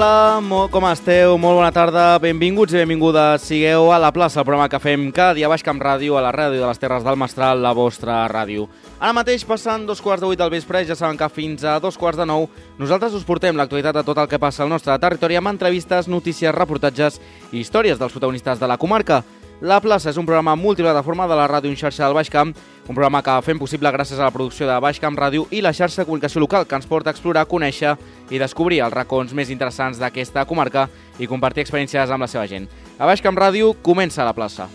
Hola, com esteu? Molt bona tarda, benvinguts i benvingudes. Sigueu a La Plaça, el programa que fem cada dia a Baix Camp Ràdio, a la ràdio de les Terres del Mestral, la vostra ràdio. Ara mateix, passant 2:15 del vespre, ja saben que fins a 2:45 nosaltres us portem l'actualitat de tot el que passa al nostre territori amb entrevistes, notícies, reportatges i històries dels protagonistes de la comarca. La Plaça és un programa multiplataforma de la ràdio en xarxa del Baix Camp, un programa que fem possible gràcies a la producció de Baix Camp Ràdio i la xarxa de comunicació local, que ens porta a explorar, conèixer i descobrir els racons més interessants d'aquesta comarca i compartir experiències amb la seva gent. A Baix Camp Ràdio comença La Plaça.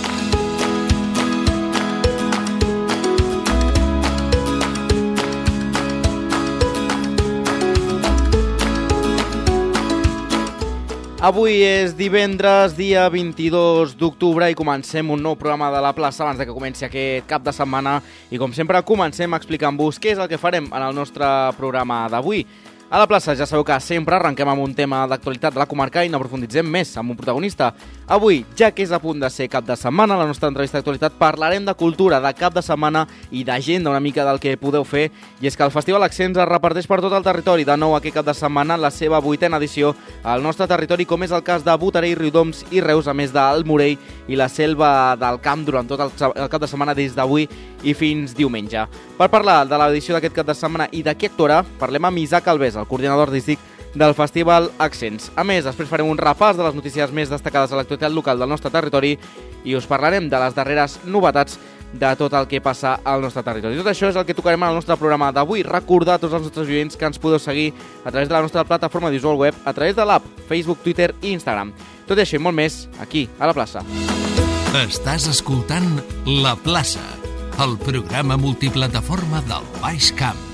Avui és divendres, dia 22 d'octubre, i comencem un nou programa de La Plaça abans de que comenci aquest cap de setmana. I com sempre comencem explicant-vos què és el que farem en el nostre programa d'avui. A La Plaça ja sabeu que sempre arrenquem amb un tema d'actualitat de la comarca i n'aprofunditzem més amb un protagonista. Avui, ja que és a punt de ser cap de setmana, a la nostra entrevista d'actualitat parlarem de cultura, de cap de setmana i d'agenda una mica del que podeu fer. I és que el Festival Accents es reparteix per tot el territori. De nou aquest cap de setmana, la seva 8ª edició al nostre territori, com és el cas de Botarell, Riudoms i Reus, a més del Morell i la Selva del Camp durant tot el cap de setmana des d'avui i fins diumenge. Per parlar de l'edició d'aquest cap de setmana i de qui actuarà, parlem amb Isaac Alves, el coordinador artístic del Festival Accents. A més, després farem un repàs de les notícies més destacades a l'actualitat local del nostre territori i us parlarem de les darreres novetats de tot el que passa al nostre territori. Tot això és el que tocarem en el nostre programa d'avui. Recordar a tots els nostres oients que ens podeu seguir a través de la nostra plataforma visual web, a través de l'app, Facebook, Twitter i Instagram. Tot això i molt més aquí, a La Plaça. Estàs escoltant La Plaça, el programa multiplataforma del Baix Camp.